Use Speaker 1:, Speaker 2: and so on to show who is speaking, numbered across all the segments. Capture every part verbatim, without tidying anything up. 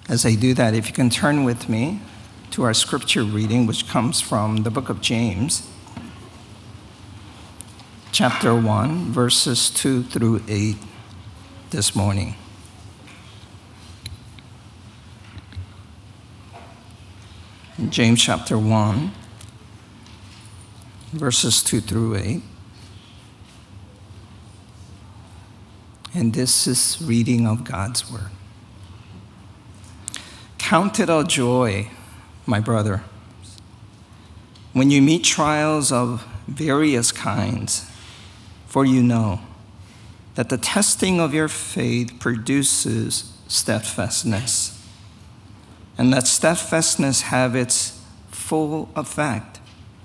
Speaker 1: As I do that, if you can turn with me to our scripture reading, which comes from the book of James, chapter one, verses two through eight this morning. In James chapter one, verses two through eight. And this is reading of God's word. Count it all joy, my brother, when you meet trials of various kinds, for you know that the testing of your faith produces steadfastness, and let steadfastness have its full effect,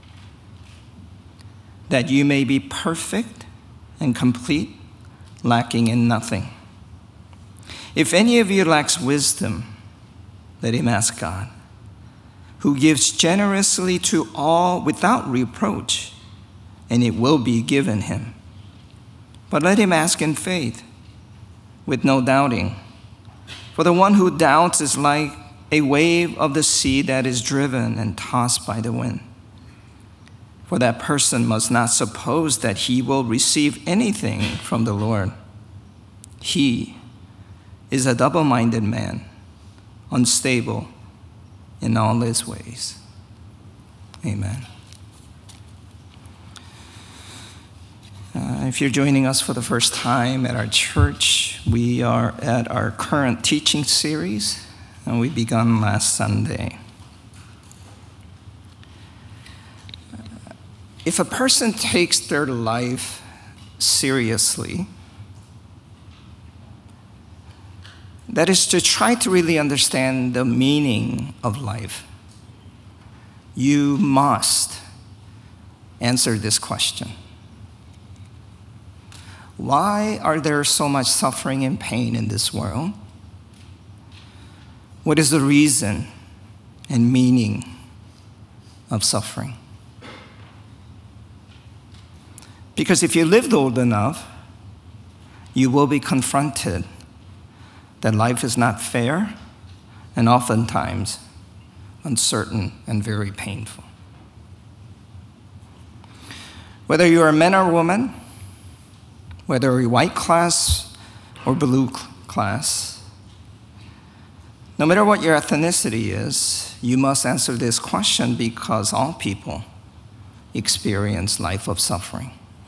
Speaker 1: that you may be perfect and complete, lacking in nothing. If any of you lacks wisdom, let him ask God, who gives generously to all without reproach, and it will be given him. But let him ask in faith, with no doubting. For the one who doubts is like a wave of the sea that is driven and tossed by the wind. For that person must not suppose that he will receive anything from the Lord. He is a double-minded man, unstable in all his ways. Amen. Uh, if you're joining us for the first time at our church, we are at our current teaching series, and we began last Sunday. If a person takes their life seriously, that is to try to really understand the meaning of life, you must answer this question. Why are there so much suffering and pain in this world? What is the reason and meaning of suffering? Because if you lived old enough, you will be confronted that life is not fair and oftentimes uncertain and very painful. Whether you're a man or woman, whether you're white class or blue class, no matter what your ethnicity is, you must answer this question because all people experience life of suffering.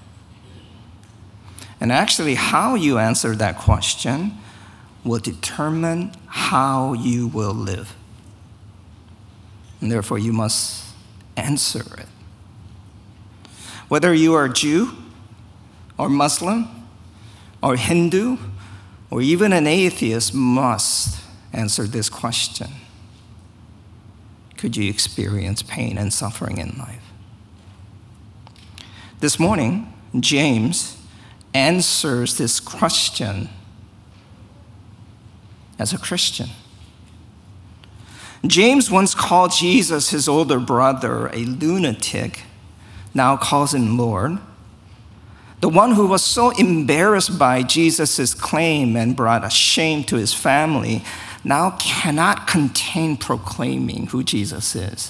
Speaker 1: And actually, how you answer that question will determine how you will live. And therefore, you must answer it. Whether you are Jew or Muslim or Hindu or even an atheist must answer this question. Could you experience pain and suffering in life? This morning, James answers this question as a Christian. James once called Jesus, his older brother, a lunatic, now calls him Lord. The one who was so embarrassed by Jesus' claim and brought a shame to his family now cannot contain proclaiming who Jesus is.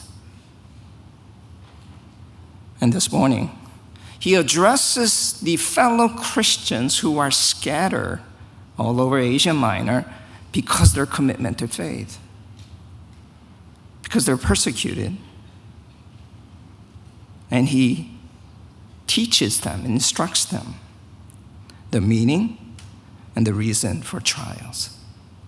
Speaker 1: And this morning, he addresses the fellow Christians who are scattered all over Asia Minor because of their commitment to faith, because they're persecuted. And he teaches them, instructs them the meaning and the reason for trials.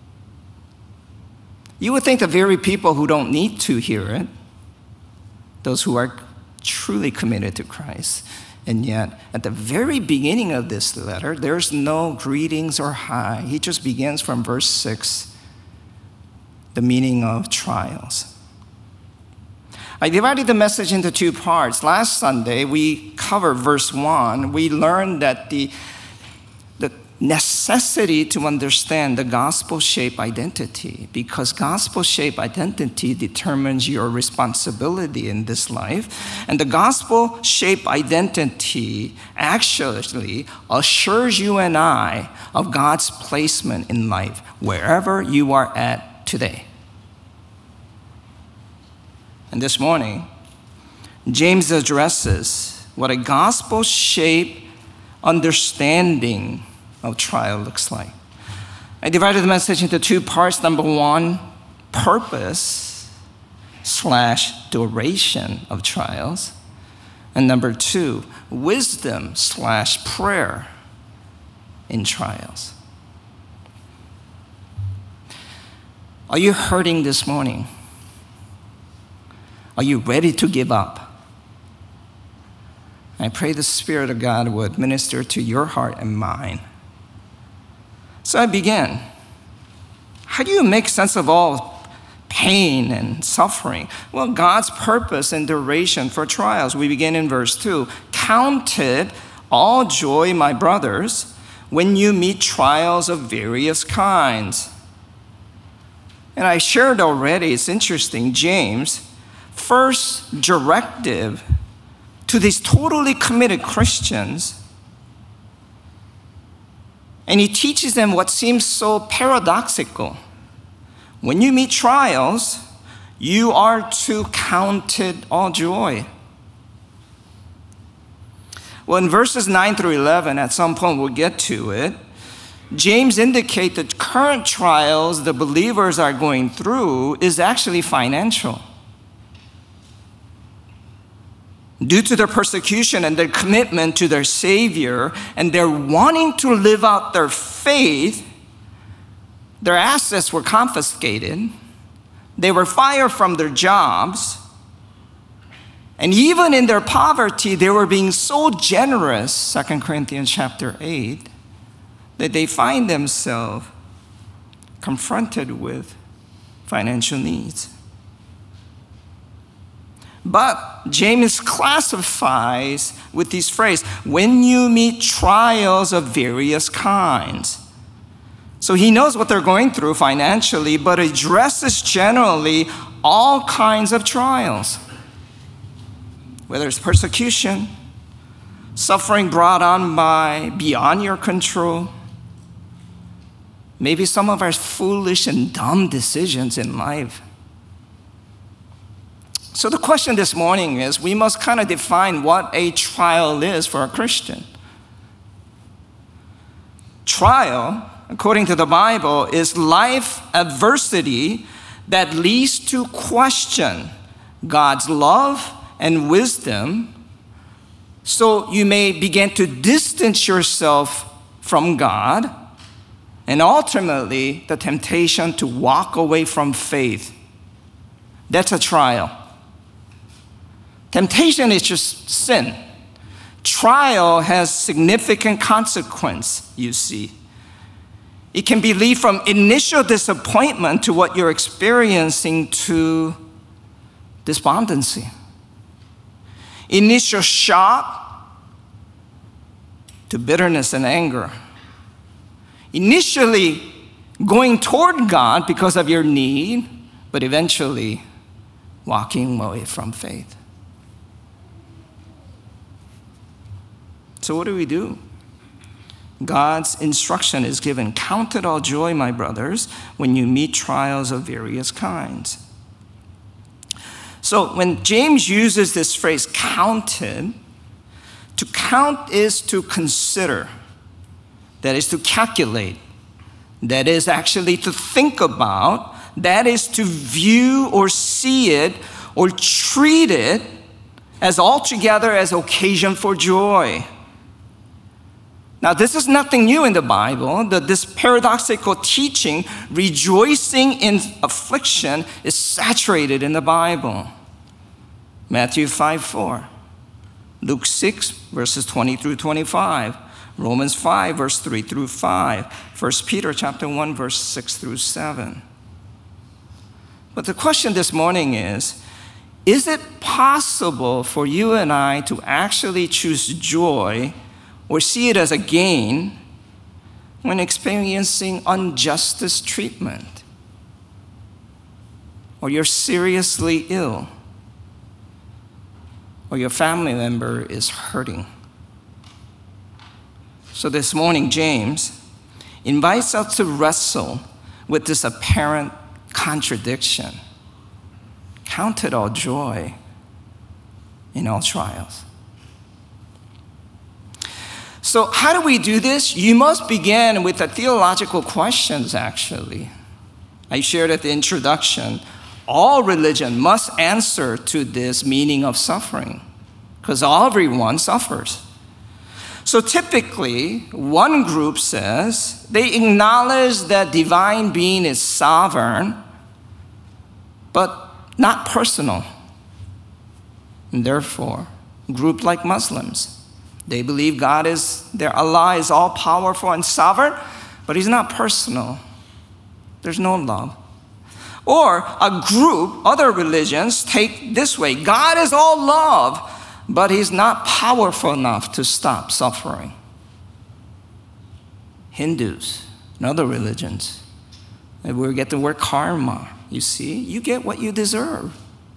Speaker 1: You would think the very people who don't need to hear it, those who are truly committed to Christ, and yet at the very beginning of this letter, there's no greetings or hi. He just begins from verse six, the meaning of trials. I divided the message into two parts. Last Sunday, we covered verse one. We learned that the, the necessity to understand the gospel-shaped identity, because gospel-shaped identity determines your responsibility in this life. And the gospel-shaped identity actually assures you and I of God's placement in life, wherever you are at today. And this morning, James addresses what a gospel-shaped understanding of trial looks like. I divided the message into two parts. Number one, purpose slash duration of trials. And number two, wisdom slash prayer in trials. Are you hurting this morning? Are you ready to give up? I pray the Spirit of God would minister to your heart and mind. So I began. How do you make sense of all pain and suffering? Well, God's purpose and duration for trials. We begin in verse two. Count it all joy, my brothers, when you meet trials of various kinds. And I shared already, it's interesting, James' first directive to these totally committed Christians, and he teaches them what seems so paradoxical. When you meet trials, you are to count it all joy. Well, in verses nine through eleven, at some point we'll get to it, James indicates that current trials the believers are going through is actually financial. Due to their persecution and their commitment to their Savior and their wanting to live out their faith, their assets were confiscated. They were fired from their jobs. And even in their poverty, they were being so generous, Second Corinthians chapter eight, that they find themselves confronted with financial needs. But James classifies with this phrase, when you meet trials of various kinds. So he knows what they're going through financially, but addresses generally all kinds of trials. Whether it's persecution, suffering brought on by beyond your control, maybe some of our foolish and dumb decisions in life. So the question this morning is, we must kind of define what a trial is for a Christian. Trial, according to the Bible, is life adversity that leads to question God's love and wisdom, so you may begin to distance yourself from God, and ultimately the temptation to walk away from faith. That's a trial. Temptation is just sin. Trial has significant consequence, you see. It can be lead from initial disappointment to what you're experiencing to despondency. Initial shock to bitterness and anger. Initially going toward God because of your need, but eventually walking away from faith. So what do we do? God's instruction is given. Count it all joy, my brothers, when you meet trials of various kinds. So when James uses this phrase, counted, to count is to consider. That is to calculate. That is actually to think about. That is to view or see it or treat it as altogether as occasion for joy. Now, this is nothing new in the Bible. That this paradoxical teaching, rejoicing in affliction, is saturated in the Bible. Matthew five four, Luke six, verses twenty through twenty-five, Romans five, verse three through five, First Peter chapter one, verse six through seven. But the question this morning is, is it possible for you and I to actually choose joy or see it as a gain when experiencing injustice treatment, or you're seriously ill, or your family member is hurting? So this morning, James invites us to wrestle with this apparent contradiction. count it all joy in all trials. So how do we do this? You must begin with the theological questions, actually. I shared at the introduction, all religion must answer to this meaning of suffering, because everyone suffers. So typically, one group says they acknowledge that divine being is sovereign, but not personal. And therefore, a group like Muslims, they believe God is, their Allah is all-powerful and sovereign, but he's not personal. There's no love. Or a group, other religions, take this way. God is all love, but he's not powerful enough to stop suffering. Hindus and other religions, and we get the word karma. You see, you get what you deserve.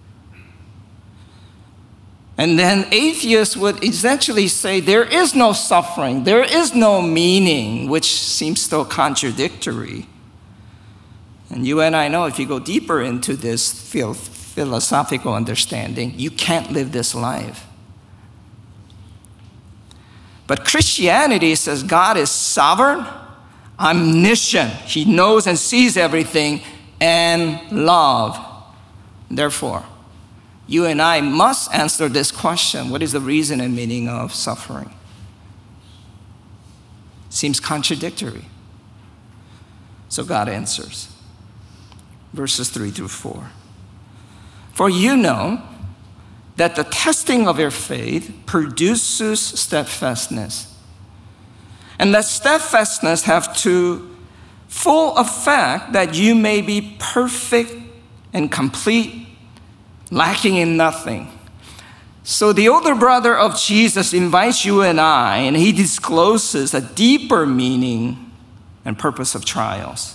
Speaker 1: And then atheists would essentially say there is no suffering, there is no meaning, which seems so contradictory. And you and I know if you go deeper into this philosophical understanding, you can't live this life. But Christianity says God is sovereign, omniscient. He knows and sees everything, and love. Therefore, you and I must answer this question: what is the reason and meaning of suffering? Seems contradictory. So God answers. Verses three through four. For you know that the testing of your faith produces steadfastness. And let steadfastness have to full effect that you may be perfect and complete, lacking in nothing. So the older brother of Jesus invites you and I, and he discloses a deeper meaning and purpose of trials.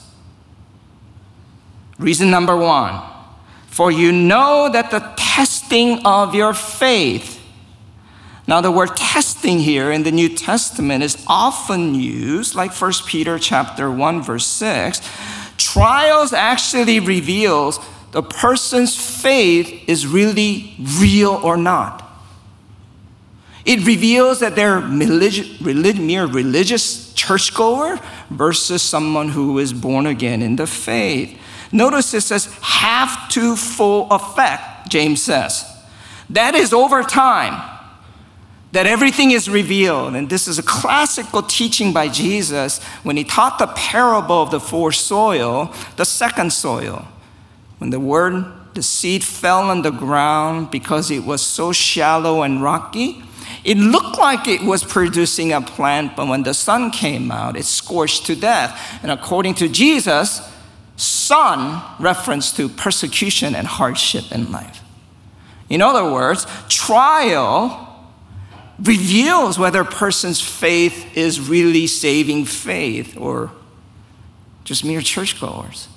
Speaker 1: Reason number one, for you know that the testing of your faith. Now the word testing here in the New Testament is often used, like First Peter chapter one, verse six. Trials actually reveals the person's faith is really real or not. It reveals that they're relig- relig- mere religious churchgoer versus someone who is born again in the faith. Notice it says, have to full effect, James says. That is over time, that everything is revealed. And this is a classical teaching by Jesus when he taught the parable of the four soil, the second soil. When the word, the seed fell on the ground because it was so shallow and rocky, it looked like it was producing a plant, but when the sun came out, it scorched to death. And according to Jesus, sun reference to persecution and hardship in life. In other words, trial reveals whether a person's faith is really saving faith or just mere churchgoers.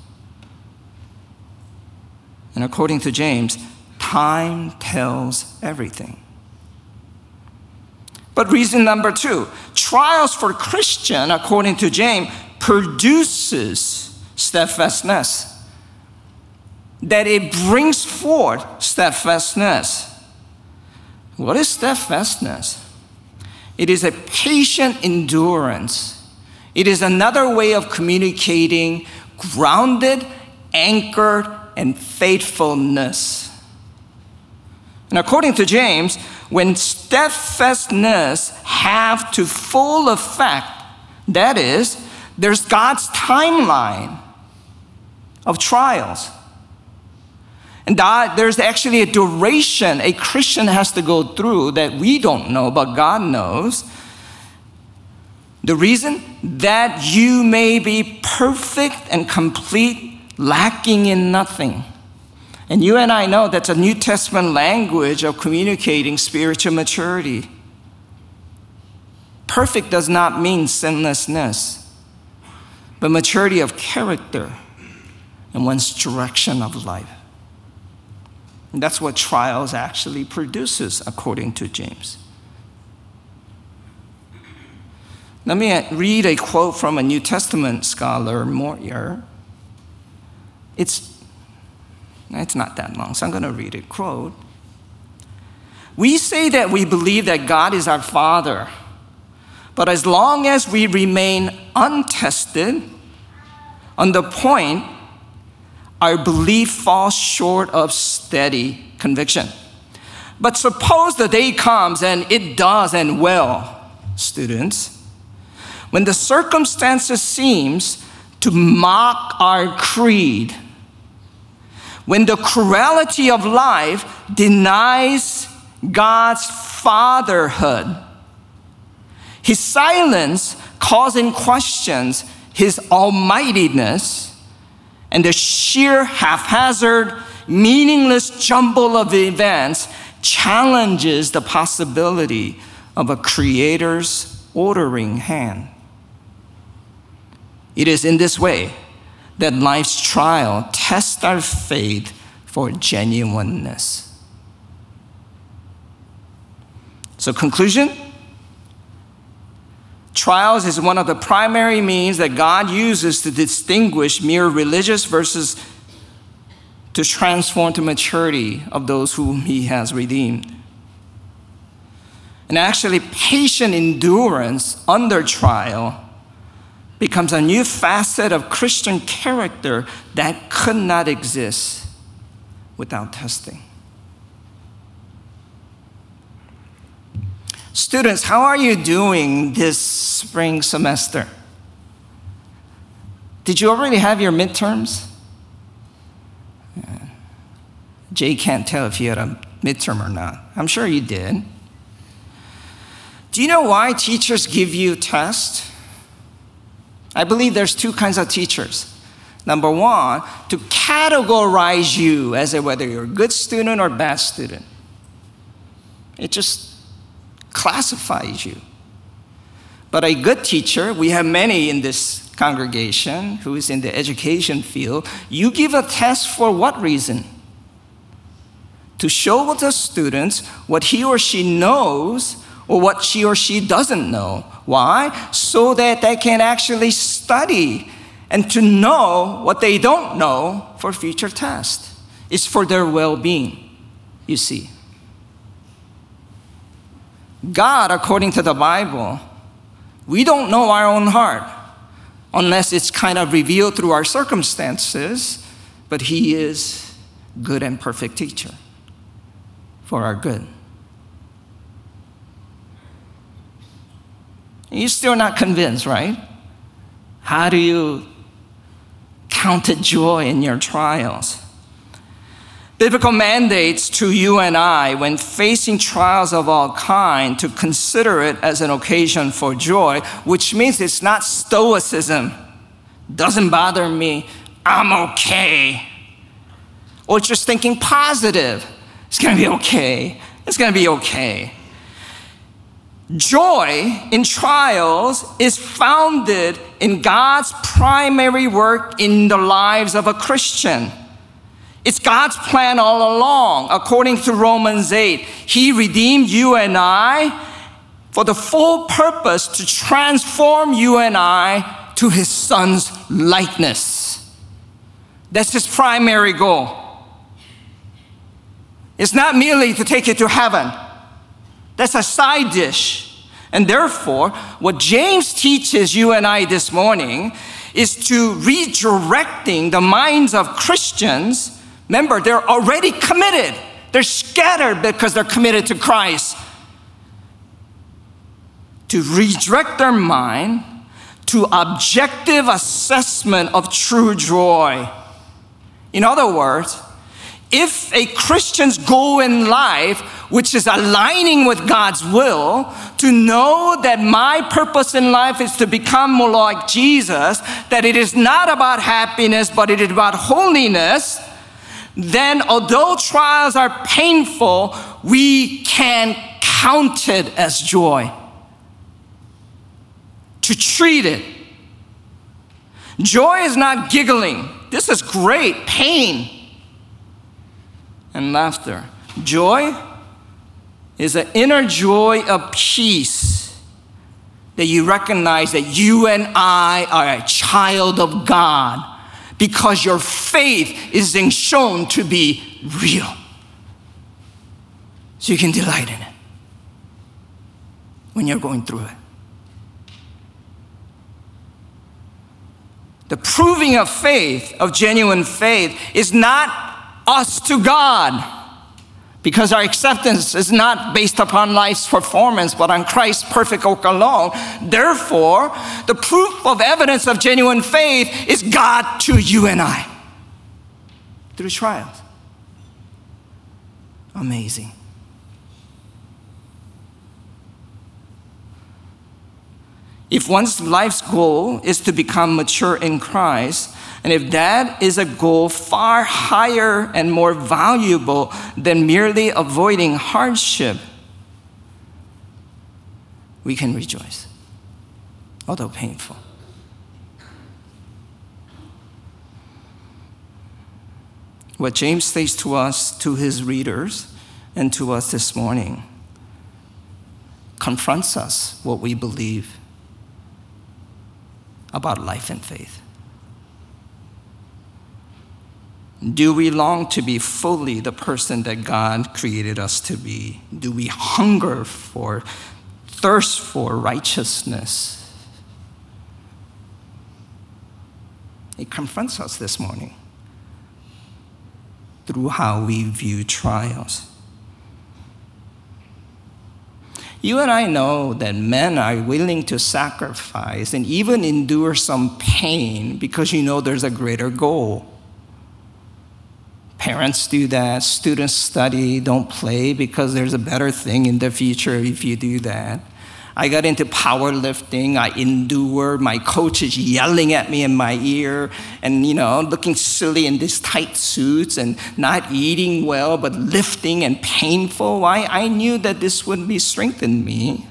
Speaker 1: And according to James, time tells everything. But reason number two, trials for Christian, according to James, produces steadfastness. That it brings forth steadfastness. What is steadfastness? It is a patient endurance. It is another way of communicating grounded, anchored, and faithfulness. And according to James, when steadfastness have to full effect, that is, there's God's timeline of trials. And that there's actually a duration a Christian has to go through that we don't know, but God knows. The reason? That you may be perfect and complete, lacking in nothing. And you and I know that's a New Testament language of communicating spiritual maturity. Perfect does not mean sinlessness, but maturity of character and one's direction of life. And that's what trials actually produces, according to James. Let me read a quote from a New Testament scholar, Moyer. It's It's not that long, so I'm going to read it. Quote, "We say that we believe that God is our Father, but as long as we remain untested on the point, our belief falls short of steady conviction. But suppose the day comes, and it does and will, students, when the circumstances seems to mock our creed, when the cruelty of life denies God's fatherhood, His silence causing questions His almightiness, and the sheer haphazard, meaningless jumble of events challenges the possibility of a Creator's ordering hand. It is in this way that life's trial tests our faith for genuineness." So, conclusion? Trials is one of the primary means that God uses to distinguish mere religious versus to transform to maturity of those whom He has redeemed. And actually, patient endurance under trial becomes a new facet of Christian character that could not exist without testing. Students, how are you doing this spring semester? Did you already have your midterms? Jay can't tell if you had a midterm or not. I'm sure you did. Do you know why teachers give you tests? I believe there's two kinds of teachers. Number one, to categorize you as a, whether you're a good student or bad student. It just classifies you. But a good teacher, we have many in this congregation who is in the education field, you give a test for what reason? To show the students what he or she knows or what she or she doesn't know. Why? So that they can actually study and to know what they don't know for future tests. It's for their well-being, you see. God, according to the Bible, we don't know our own heart unless it's kind of revealed through our circumstances, but He is good and perfect teacher for our good. You're still not convinced, right? How do you count it joy in your trials? Biblical mandates to you and I when facing trials of all kind to consider it as an occasion for joy, which means it's not stoicism. Doesn't bother me, I'm okay. Or just thinking positive. It's gonna be okay, it's gonna be okay. Joy in trials is founded in God's primary work in the lives of a Christian. It's God's plan all along. According to Romans eight, He redeemed you and I for the full purpose to transform you and I to His Son's likeness. That's His primary goal. It's not merely to take you to heaven. That's a side dish. And therefore, what James teaches you and I this morning is to redirecting the minds of Christians. Remember, they're already committed. They're scattered because they're committed to Christ. To redirect their mind to objective assessment of true joy. In other words, if a Christian's goal in life, which is aligning with God's will, to know that my purpose in life is to become more like Jesus, that it is not about happiness, but it is about holiness, then although trials are painful, we can count it as joy. To treat it. Joy is not giggling. This is great. Pain and laughter. Joy is an inner joy of peace that you recognize that you and I are a child of God because your faith is being shown to be real. So you can delight in it when you're going through it. The proving of faith, of genuine faith, is not us to God, because our acceptance is not based upon life's performance, but on Christ's perfect work alone. Therefore, the proof of evidence of genuine faith is God to you and I through trials. Amazing. If one's life's goal is to become mature in Christ, and if that is a goal far higher and more valuable than merely avoiding hardship, we can rejoice, although painful. What James says to us, to his readers, and to us this morning confronts us what we believe about life and faith. Do we long to be fully the person that God created us to be? Do we hunger for, thirst for righteousness? It confronts us this morning through how we view trials. You and I know that men are willing to sacrifice and even endure some pain because you know there's a greater goal. Parents do that. Students study, don't play, because there's a better thing in the future if you do that. I got into powerlifting. I endured. My coach is yelling at me in my ear and, you know, looking silly in these tight suits and not eating well, but lifting and painful. Why? I knew that this would be strengthened me.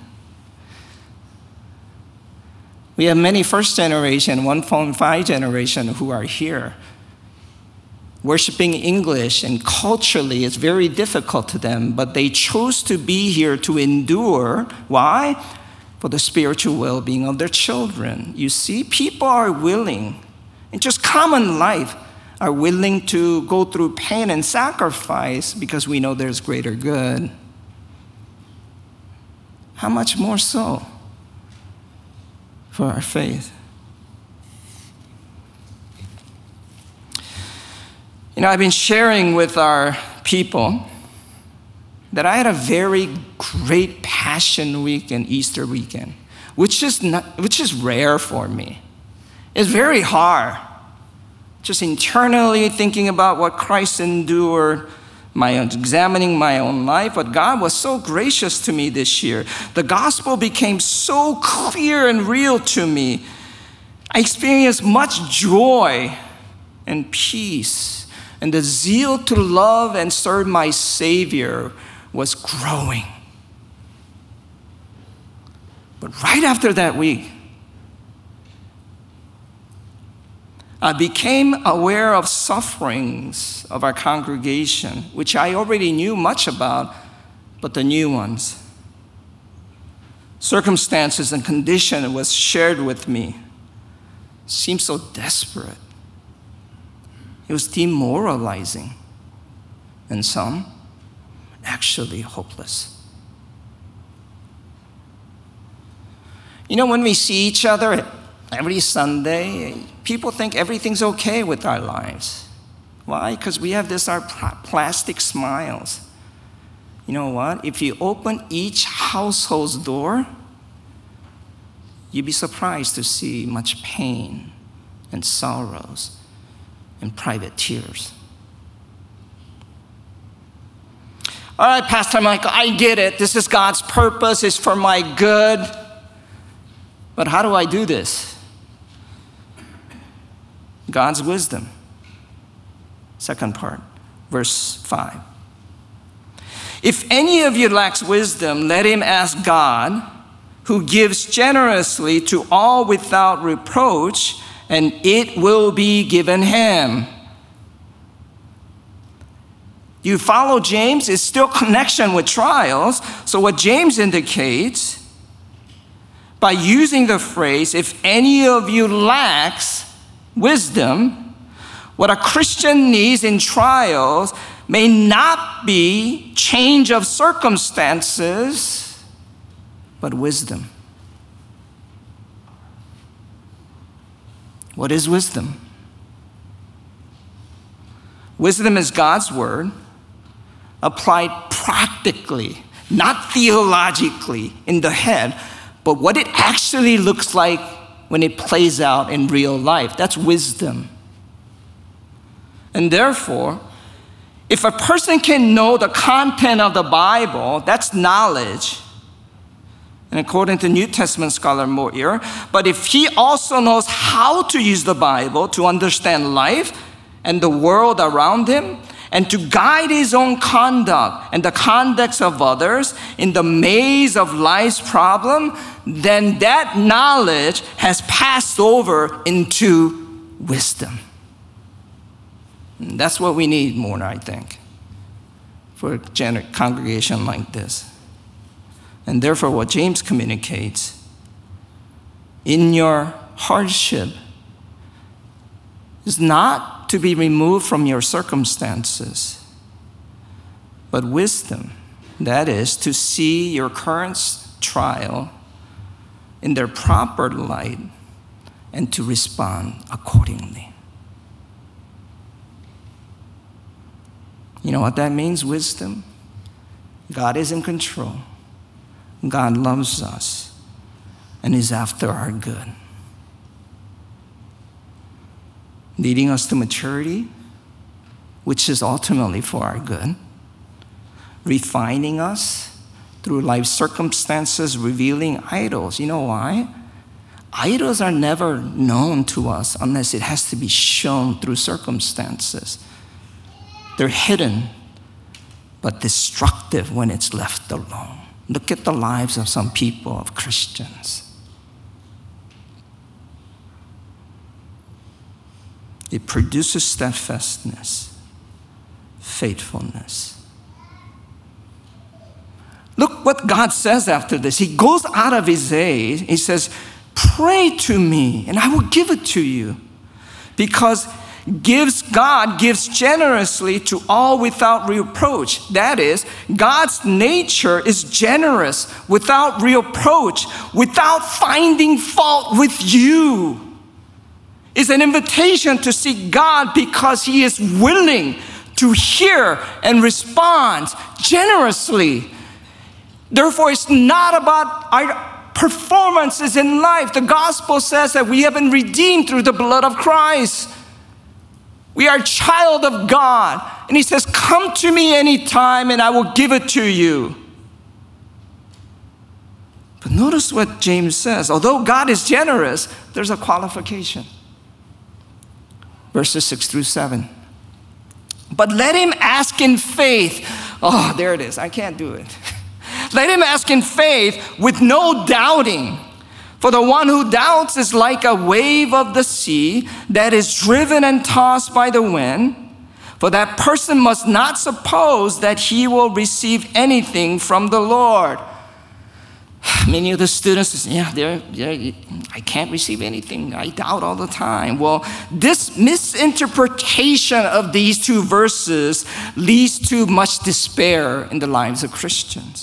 Speaker 1: We have many first generation, one point five generation who are here. Worshiping English and culturally is very difficult to them, but they chose to be here to endure. Why? For the spiritual well-being of their children. You see, people are willing, in just common life, are willing to go through pain and sacrifice because we know there's greater good. How much more so for our faith? You know, I've been sharing with our people that I had a very great Passion Week and Easter weekend, which is not, which is rare for me. It's very hard. Just internally thinking about what Christ endured, my examining my own life, but God was so gracious to me this year. The gospel became so clear and real to me. I experienced much joy and peace. And the zeal to love and serve my Savior was growing. But right after that week, I became aware of sufferings of our congregation, which I already knew much about, but the new ones. Circumstances and condition was shared with me. Seemed so desperate. It was demoralizing, and some actually hopeless. You know, when we see each other every Sunday, people think everything's okay with our lives. Why? Because we have this, our plastic smiles. You know what? If you open each household's door, you'd be surprised to see much pain and sorrows and private tears. All right, Pastor Michael, I get it. This is God's purpose. It's for my good. But how do I do this? God's wisdom. Second part, verse five. If any of you lacks wisdom, let him ask God, who gives generously to all without reproach, and it will be given him. You follow James? It's still connection with trials. So what James indicates, by using the phrase, if any of you lacks wisdom, What a Christian needs in trials may not be change of circumstances, but wisdom. What is wisdom? Wisdom is God's word applied practically, not theologically in the head, but what it actually looks like when it plays out in real life. That's wisdom. And therefore, if a person can know the content of the Bible, that's knowledge. And according to New Testament scholar Moyer, but if he also knows how to use the Bible to understand life and the world around him, and to guide his own conduct and the conduct of others in the maze of life's problem, then that knowledge has passed over into wisdom. And that's what we need more, I think, for a gener- congregation like this. And therefore, what James communicates, in your hardship, is not to be removed from your circumstances, but wisdom. That is, to see your current trial in their proper light and to respond accordingly. You know what that means, wisdom? God is in control. God loves us and is after our good, leading us to maturity, which is ultimately for our good, refining us through life circumstances, revealing idols. You know why? Idols are never known to us unless it has to be shown through circumstances. They're hidden, but destructive when it's left alone. Look at the lives of some people, of Christians. It produces steadfastness, faithfulness. Look what God says after this. He goes out of his way. He says, pray to me and I will give it to you. Because gives God gives generously to all without reproach. That is, God's nature is generous, without reproach, without finding fault with you. It's an invitation to seek God because he is willing to hear and respond generously. Therefore, it's not about our performances in life. The gospel says that we have been redeemed through the blood of Christ. We are a child of God. And he says, come to me anytime and I will give it to you. But notice what James says. Although God is generous, there's a qualification. Verses six through seven. But let him ask in faith. Oh, there it is. I can't do it. Let him ask in faith with no doubting. For the one who doubts is like a wave of the sea that is driven and tossed by the wind. For that person must not suppose that he will receive anything from the Lord. Many of the students say, yeah, they're, they're, I can't receive anything. I doubt all the time. Well, this misinterpretation of these two verses leads to much despair in the lives of Christians.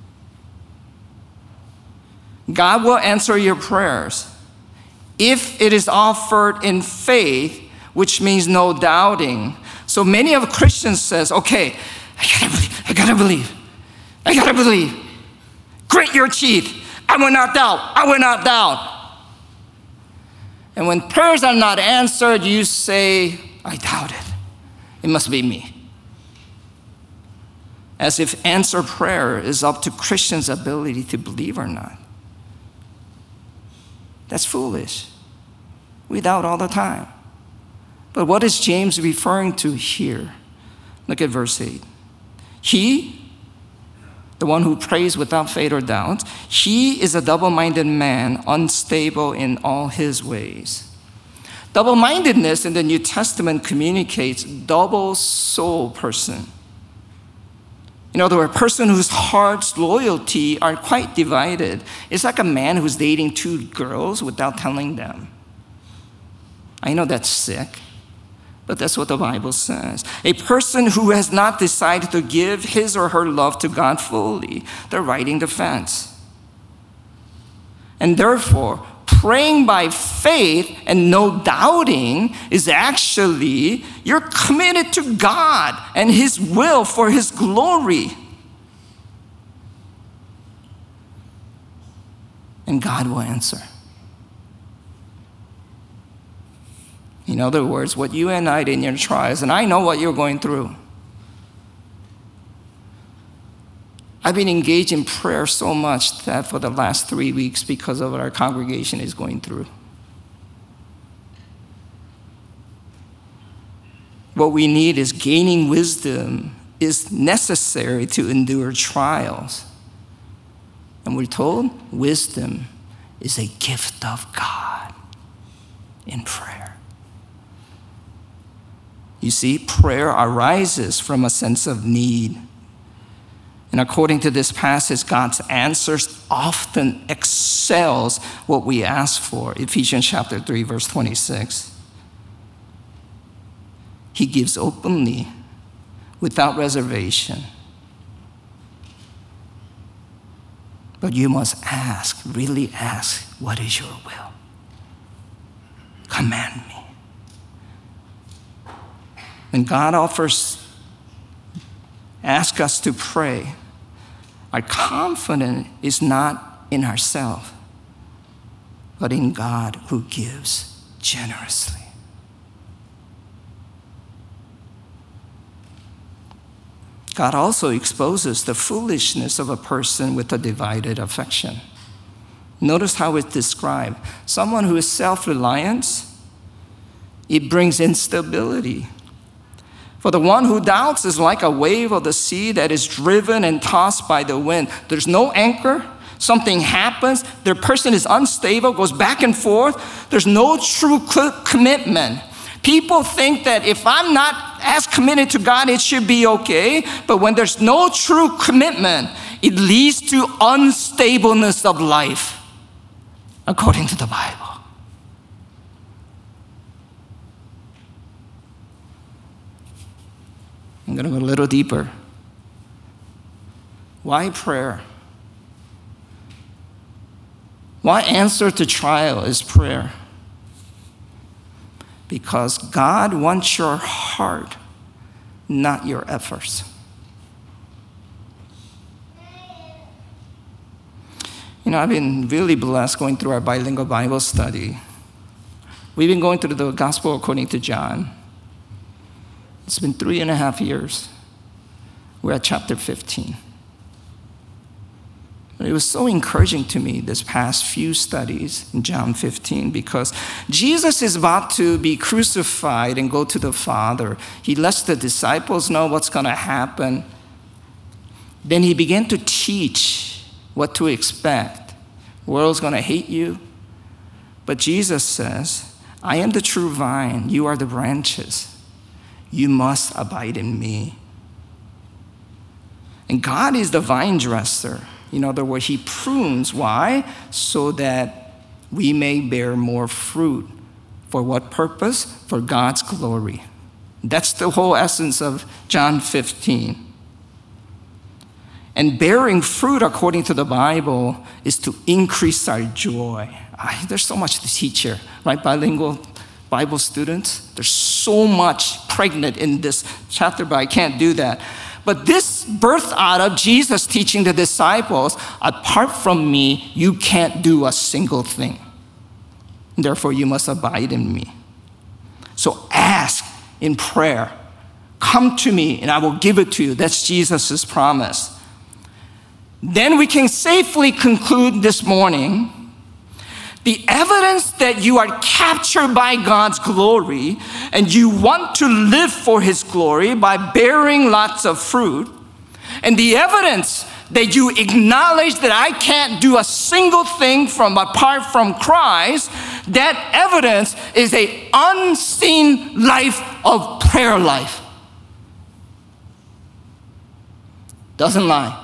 Speaker 1: God will answer your prayers if it is offered in faith, which means no doubting. So many of Christians says, okay, I gotta believe, I gotta believe, I gotta believe. Grit your teeth. I will not doubt. I will not doubt. And when prayers are not answered, you say, I doubt it. It must be me. As if answer prayer is up to Christians' ability to believe or not. That's foolish. We doubt all the time. But what is James referring to here? Look at verse eight. He, the one who prays without faith or doubt, he is a double-minded man, unstable in all his ways. Double-mindedness in the New Testament communicates double soul person. In other words, a person whose heart's loyalty are quite divided. It's like a man who's dating two girls without telling them. I know that's sick, But that's what the Bible says. A person who has not decided to give his or her love to God fully, they're riding the fence. And therefore, praying by faith and no doubting is actually, you're committed to God and His will for His glory. And God will answer. In other words, what you and I did in your trials, and I know what you're going through. I've been engaged in prayer so much that for the last three weeks because of what our congregation is going through. What we need is gaining wisdom is necessary to endure trials. And we're told wisdom is a gift of God in prayer. You see, prayer arises from a sense of need. And according to this passage, God's answers often excels what we ask for. Ephesians chapter three, verse twenty-six. He gives openly, without reservation. But you must ask, really ask, what is your will? Command me. When God offers, ask us to pray, our confidence is not in ourselves, but in God who gives generously. God also exposes the foolishness of a person with a divided affection. Notice how it's described. Someone who is self-reliant, it brings instability. For the one who doubts is like a wave of the sea that is driven and tossed by the wind. There's no anchor. Something happens. The person is unstable, goes back and forth. There's no true commitment. People think that if I'm not as committed to God, it should be okay. But when there's no true commitment, it leads to unstableness of life, according to the Bible. I'm going to go a little deeper. Why prayer? Why answer to trial is prayer? Because God wants your heart, not your efforts. You know, I've been really blessed going through our bilingual Bible study. We've been going through the Gospel according to John. It's been three and a half years. We're at chapter fifteen. But it was so encouraging to me this past few studies in John fifteen because Jesus is about to be crucified and go to the Father. He lets the disciples know what's going to happen. Then he began to teach what to expect. The world's going to hate you. But Jesus says, I am the true vine. You are the branches. You must abide in me. And God is the vine dresser. In other words, He prunes. Why? So that we may bear more fruit. For what purpose? For God's glory. That's the whole essence of John fifteen. And bearing fruit, according to the Bible, is to increase our joy. I, there's so much to teach here, right? Bilingual Bible students. There's so much pregnant in this chapter, but I can't do that. But this birthed out of Jesus teaching the disciples, apart from me, you can't do a single thing. Therefore, you must abide in me. So ask in prayer. Come to me and I will give it to you. That's Jesus' promise. Then we can safely conclude this morning, the evidence that you are captured by God's glory and you want to live for His glory by bearing lots of fruit, and the evidence that you acknowledge that I can't do a single thing from apart from Christ, that evidence is an unseen life of prayer life. Doesn't lie.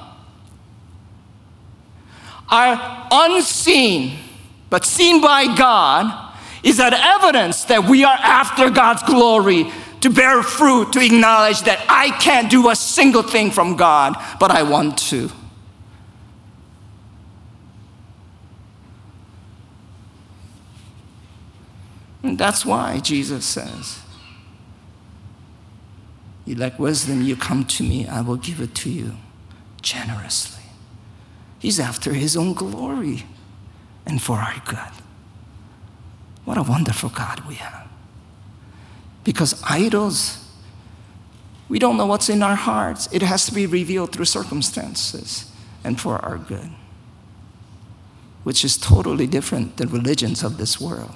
Speaker 1: Our unseen but seen by God is that evidence that we are after God's glory, to bear fruit, to acknowledge that I can't do a single thing from God, but I want to. And that's why Jesus says, you lack wisdom, you come to me, I will give it to you generously. He's after his own glory and for our good. What a wonderful God we have. Because idols, we don't know what's in our hearts. It has to be revealed through circumstances and for our good, which is totally different than religions of this world.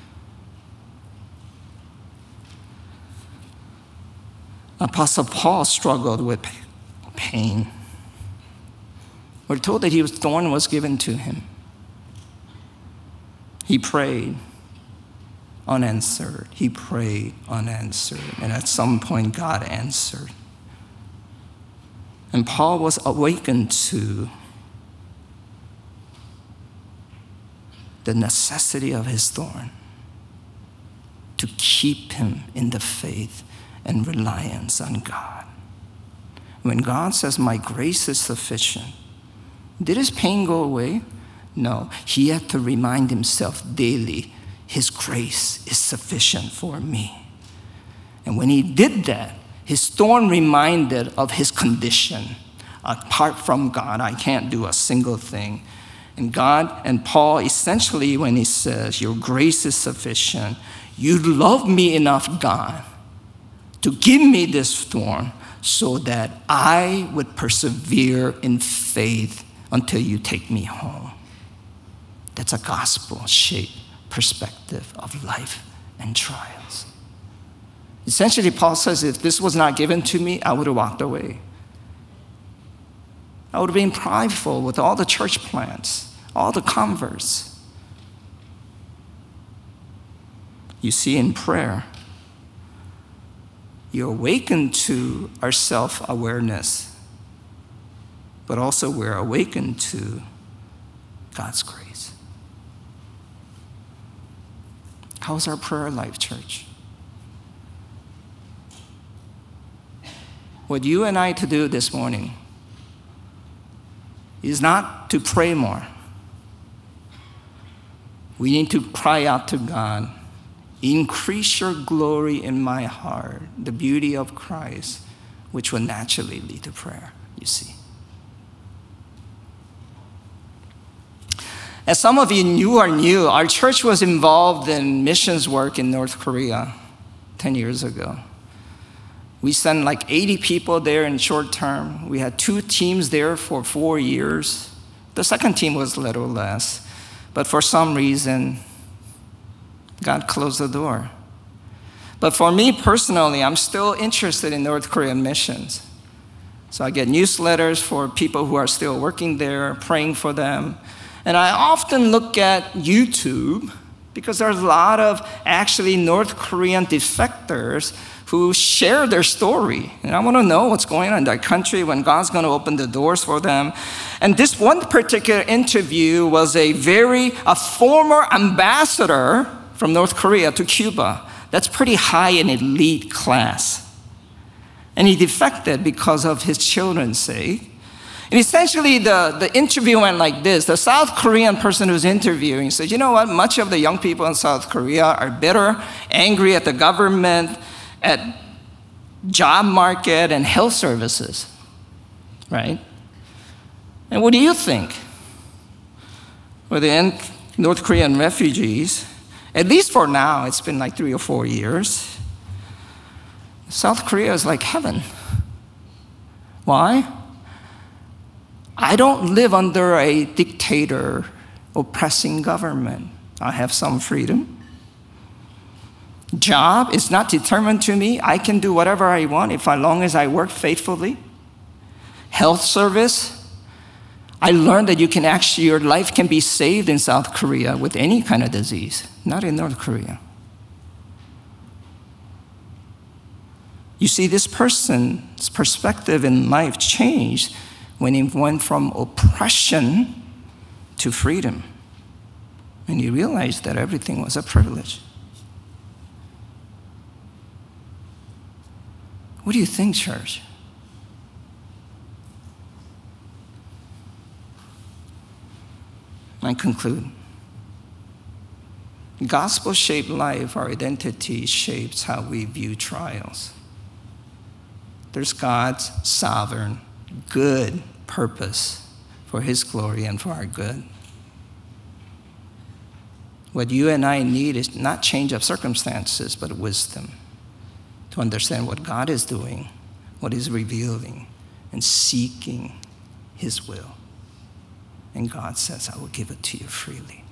Speaker 1: Apostle Paul struggled with pain. We're told that his thorn was given to him. He prayed, unanswered. He prayed, unanswered. And at some point, God answered. And Paul was awakened to the necessity of his thorn to keep him in the faith and reliance on God. When God says, my grace is sufficient, did his pain go away? No. He had to remind himself daily, his grace is sufficient for me. And when he did that, his thorn reminded of his condition. Apart from God, I can't do a single thing. And God and Paul, essentially, when he says, your grace is sufficient, you love me enough, God, to give me this thorn so that I would persevere in faith until you take me home. That's a gospel-shaped perspective of life and trials. Essentially, Paul says, if this was not given to me, I would have walked away. I would have been prideful with all the church plants, all the converts. You see, in prayer, you awaken to our self-awareness, but also we're awakened to God's grace. How's our prayer life, church? What you and I to do this morning is not to pray more. We need to cry out to God, increase your glory in my heart, the beauty of Christ, which will naturally lead to prayer, you see. As some of you knew or knew, our church was involved in missions work in North Korea ten years ago. We sent like eighty people there in short term. We had two teams there for four years. The second team was a little less, but for some reason, God closed the door. But for me personally, I'm still interested in North Korean missions. So I get newsletters for people who are still working there, praying for them. And I often look at YouTube because there's a lot of actually North Korean defectors who share their story. And I want to know what's going on in that country, when God's going to open the doors for them. And this one particular interview was a very, a former ambassador from North Korea to Cuba. That's pretty high in elite class. And he defected because of his children's sake. And essentially, the, the interview went like this. The South Korean person who's interviewing said, you know what? Much of the young people in South Korea are bitter, angry at the government, at job market and health services, right? And what do you think? Well, the North Korean refugees, at least for now, it's been like three or four years, South Korea is like heaven. Why? I don't live under a dictator, oppressing government. I have some freedom. Job is not determined to me. I can do whatever I want if as long as I work faithfully. Health service. I learned that you can actually, your life can be saved in South Korea with any kind of disease, not in North Korea. You see, this person's perspective in life changed when he went from oppression to freedom. And he realized that everything was a privilege. What do you think, church? I conclude. Gospel-shaped life, our identity shapes how we view trials. There's God's sovereign, good purpose for His glory and for our good. What you and I need is not change of circumstances, but wisdom to understand what God is doing, what He's revealing, and seeking His will. And God says, I will give it to you freely.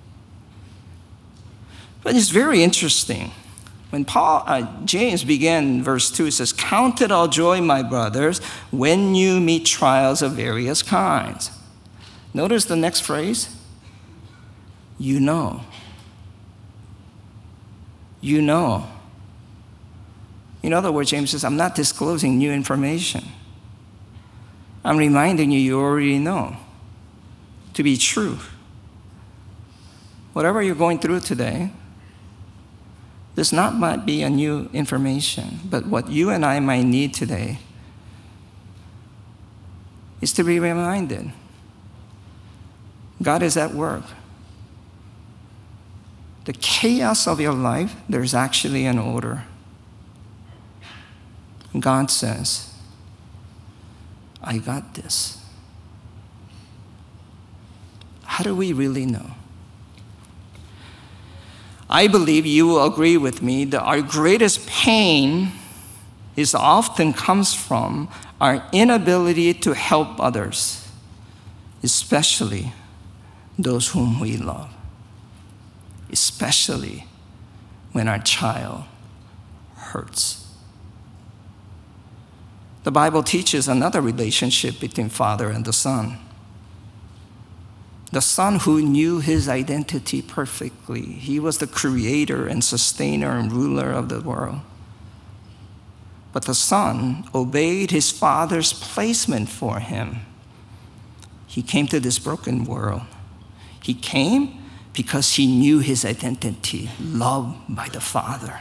Speaker 1: But it's very interesting. When Paul, uh, James began verse two, it says, count it all joy, my brothers, when you meet trials of various kinds. Notice the next phrase. You know. You know. In other words, James says, I'm not disclosing new information. I'm reminding you, you already know to be true. Whatever you're going through today, this not might be a new information, but what you and I might need today is to be reminded God is at work. The chaos of your life, there's actually an order. God says, I got this. How do we really know? I believe you will agree with me that our greatest pain is often comes from our inability to help others, especially those whom we love, especially when our child hurts. The Bible teaches another relationship between Father and the Son. The Son who knew His identity perfectly. He was the creator and sustainer and ruler of the world. But the Son obeyed His Father's placement for Him. He came to this broken world. He came because He knew His identity, loved by the Father.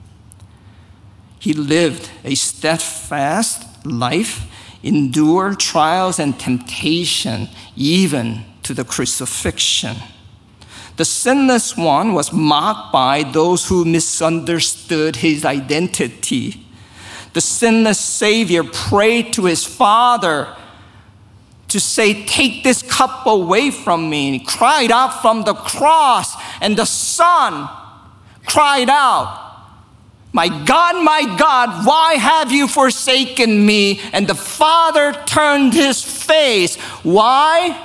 Speaker 1: He lived a steadfast life, endured trials and temptation, even to the crucifixion. The sinless one was mocked by those who misunderstood His identity. The sinless Savior prayed to His Father to say, take this cup away from me. And He cried out from the cross, and the Son cried out, my God, my God, why have you forsaken me? And the Father turned His face. Why?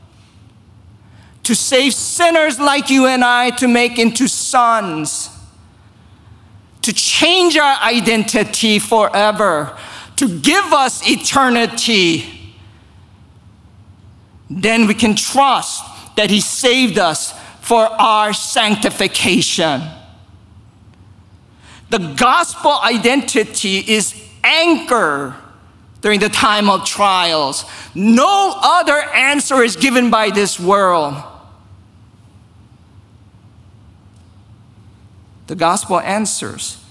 Speaker 1: To save sinners like you and I, to make into sons, to change our identity forever, to give us eternity. Then we can trust that He saved us for our sanctification. The gospel identity is anchor during the time of trials. No other answer is given by this world. The gospel answers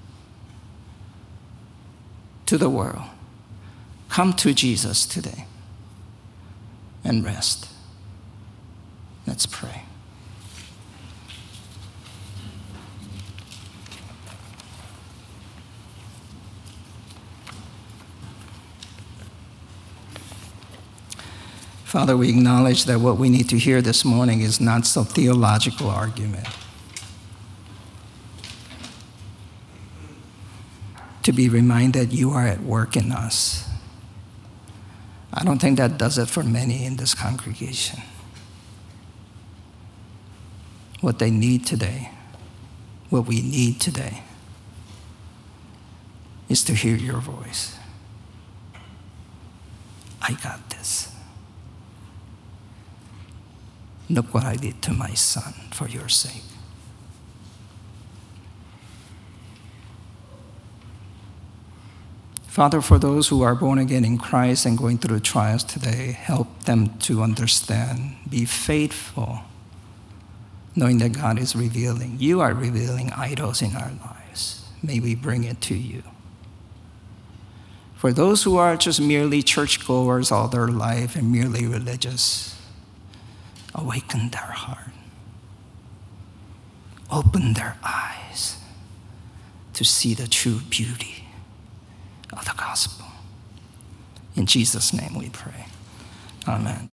Speaker 1: to the world. Come to Jesus today and rest. Let's pray. Father, we acknowledge that what we need to hear this morning is not some theological argument. To be reminded you are at work in us. I don't think that does it for many in this congregation. What they need today, what we need today, is to hear your voice. I got this. Look what I did to my son for your sake. Father, for those who are born again in Christ and going through trials today, help them to understand, be faithful, knowing that God is revealing. You are revealing idols in our lives. May we bring it to you. For those who are just merely churchgoers all their life and merely religious, awaken their heart. Open their eyes to see the true beauty of the gospel. In Jesus' name we pray. Amen.